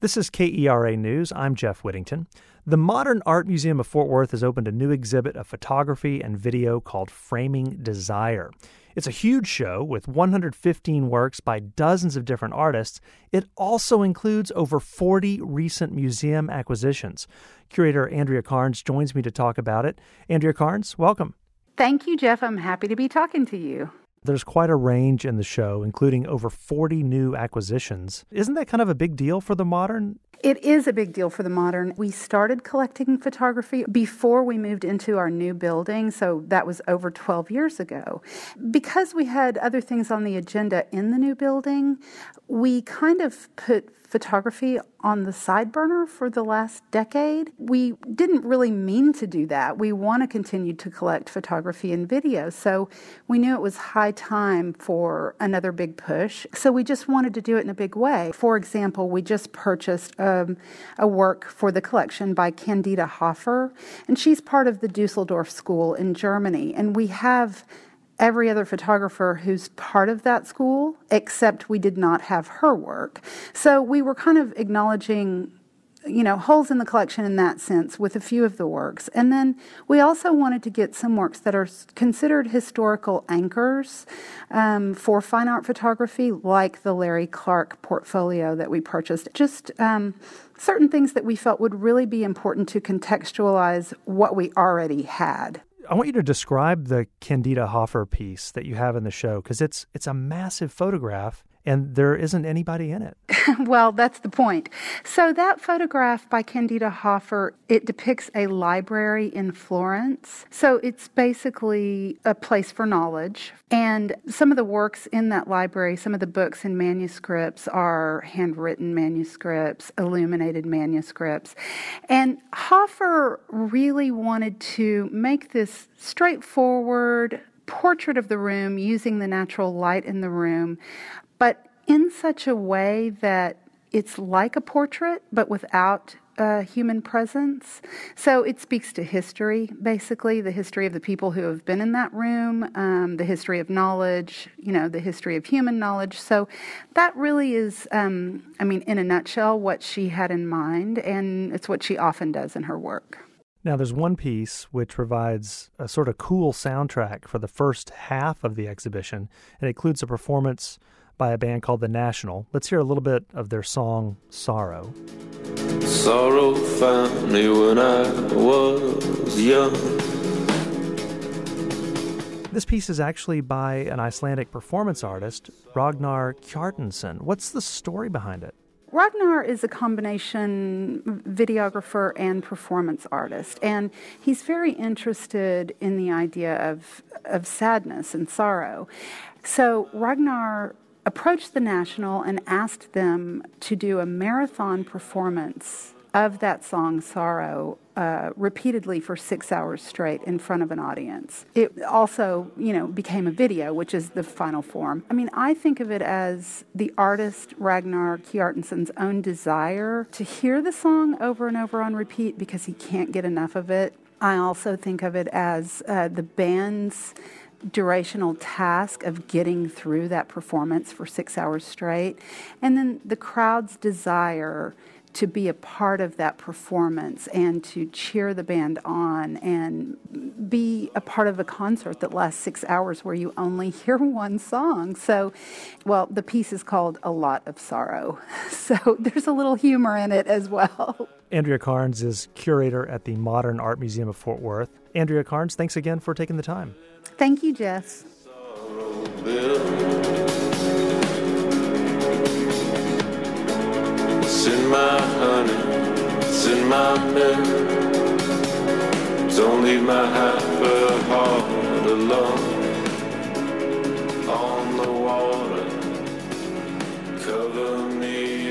This is KERA News. I'm Jeff Whittington. The Modern Art Museum of Fort Worth has opened a new exhibit of photography and video called Framing Desire. It's a huge show with 115 works by dozens of different artists. It also includes over 40 recent museum acquisitions. Curator Andrea Carnes joins me to talk about it. Andrea Carnes, welcome. Thank you, Jeff. I'm happy to be talking to you. There's quite a range in the show, including over 40 new acquisitions. Isn't that kind of a big deal for the Modern? It is a big deal for the Modern. We started collecting photography before we moved into our new building, so that was over 12 years ago. Because we had other things on the agenda in the new building, we kind of put photography on the side burner for the last decade. We didn't really mean to do that. We want to continue to collect photography and video, so we knew it was high time for another big push. So we just wanted to do it in a big way. For example, we just purchased a work for the collection by Candida Hofer, and she's part of the Dusseldorf School in Germany, and we have every other photographer who's part of that school, except we did not have her work. So we were kind of acknowledging, holes in the collection in that sense with a few of the works. And then we also wanted to get some works that are considered historical anchors for fine art photography, like the Larry Clark portfolio that we purchased. Just certain things that we felt would really be important to contextualize what we already had. I want you to describe the Candida Hofer piece that you have in the show, because it's a massive photograph and there isn't anybody in it. Well, that's the point. So that photograph by Candida Hofer, it depicts a library in Florence. So it's basically a place for knowledge. And some of the works in that library, some of the books and manuscripts are handwritten manuscripts, illuminated manuscripts. And Hofer really wanted to make this straightforward portrait of the room using the natural light in the room, but in such a way that it's like a portrait, but without human presence. So it speaks to history, basically, the history of the people who have been in that room, the history of knowledge, the history of human knowledge. So that really is, in a nutshell, what she had in mind, and it's what she often does in her work. Now, there's one piece which provides a sort of cool soundtrack for the first half of the exhibition, and it includes a performance by a band called The National. Let's hear a little bit of their song, Sorrow. Sorrow found me when I was young. This piece is actually by an Icelandic performance artist, Ragnar Kjartansson. What's the story behind it? Ragnar is a combination videographer and performance artist, and he's very interested in the idea of sadness and sorrow. So Ragnar approached the National and asked them to do a marathon performance of that song, Sorrow, repeatedly for 6 hours straight in front of an audience. It also, became a video, which is the final form. I think of it as the artist Ragnar Kjartansson's own desire to hear the song over and over on repeat because he can't get enough of it. I also think of it as the band's durational task of getting through that performance for 6 hours straight, and then the crowd's desire to be a part of that performance and to cheer the band on and be a part of a concert that lasts 6 hours where you only hear one song. So, the piece is called A Lot of Sorrow. So there's a little humor in it as well. Andrea Carnes is curator at the Modern Art Museum of Fort Worth. Andrea Carnes, thanks again for taking the time. Thank you, Jess. It's in my honey, it's in my milk. Don't leave my happy heart alone. On the water, cover me